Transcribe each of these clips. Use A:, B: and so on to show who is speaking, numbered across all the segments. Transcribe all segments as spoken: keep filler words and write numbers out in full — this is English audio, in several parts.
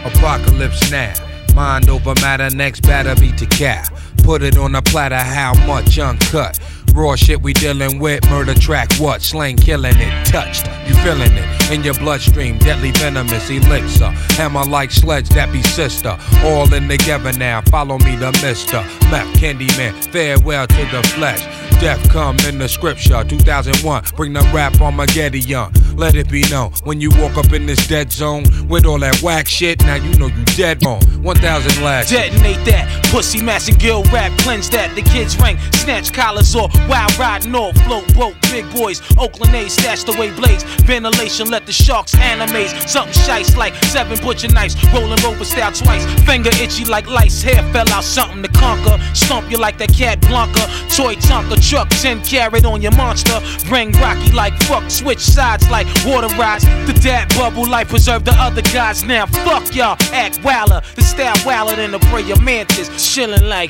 A: Apocalypse now. Mind over matter, next batter be to cap. Put it on a platter, how much uncut? Raw shit we dealing with, murder track what? Slang killing it, touched, you feeling it in your bloodstream, deadly venomous elixir. Hammer like sledge, that be sister. All in together now, follow me the mister. Map Candyman, farewell to the flesh. Death come in the scripture, two thousand one, bring the rap Armageddon. Let it be known, when you walk up in this dead zone, with all that whack shit, now you know you dead wrong. one thousand last.
B: Detonate that, pussy mass and gill rap, cleanse that. The kids rank, snatch collars off, wild riding off, float broke, big boys, Oakland A's, stashed away blades, ventilation, let the sharks animate. Something shice like seven butcher knives, rolling rover style twice, finger itchy like lice, hair fell out, something to conquer, stomp you like that cat Blanca, toy Tonka, truck ten carat on your monster, bring rocky like fuck, switch sides like water rides, the dad bubble like preserve the other guys, now fuck y'all, act wilder, the style wilder than the prayer mantis, chillin' like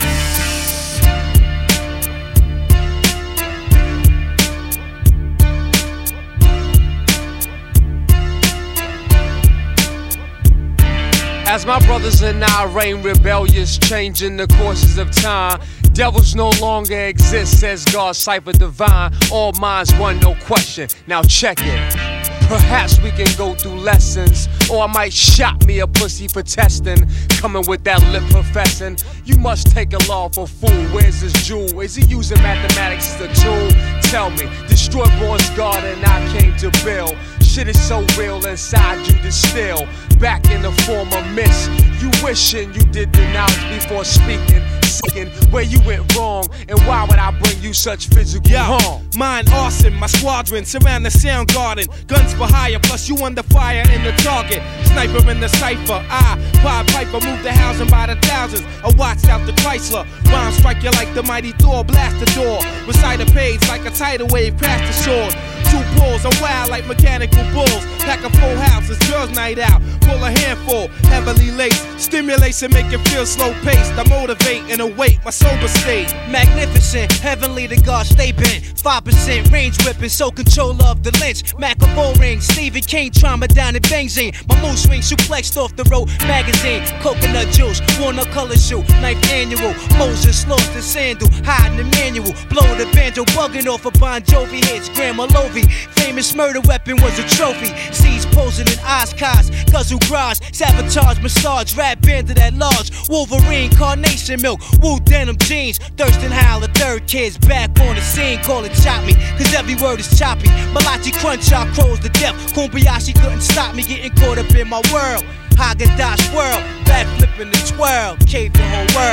C: as my brothers and I reign rebellious, changing the courses of time. Devils no longer exist, says God, cipher divine. All minds one, no question. Now check it. Perhaps we can go through lessons, or I might shot me a pussy for testing. Coming with that lip professing. You must take a law for fool. Where's his jewel? Is he using mathematics as a tool? Tell me, destroy Born's God and I came to build. Shit is so real inside you distill. Back in the form of mist. You wishing you did the knowledge before speaking. Seeking where you went wrong, and why would I bring you such physical
D: Yo,
C: harm?
D: mine awesome, my squadron surround the sound garden. Guns for hire, plus you under fire in the target. Sniper in the cipher, I, Pied Piper, move the housing by the thousands. I watched out the Chrysler, rhyme strike you like the mighty Thor, blast the door. Recite a page like a tidal wave, crash the sword. Two pulls, I'm wild like mechanical bulls. Pack a full house, it's girls' night out. Pull a handful, heavily laced. Stimulation make it feel slow paced. I motivate and await my sober state.
E: Magnificent, heavenly the God stay bent. five percent range whipping, so control of the lynch. Macabre ring, Stephen King trauma down in Benzine. My mood swing suplexed off the road magazine. Coconut juice, walnut color shoe, ninth annual. Moses lost the sandal, hiding the manual. Blow the banjo, bugging off a Bon Jovi hits. Grandma Lovey, famous murder weapon was a trophy. Seeds posing in Oshkosh, Guzzle Garage, sabotage, massage, rap bandit at large. Wolverine, carnation milk, Wu denim jeans. Thurston Howell, the third kid's back on the scene. Call it chop me, cause every word is choppy. Malachi crunch out crows to death. Kumbayashi couldn't stop me getting caught up in my world. Haagen-Dazs world, back flipping the twirl, cave the whole world.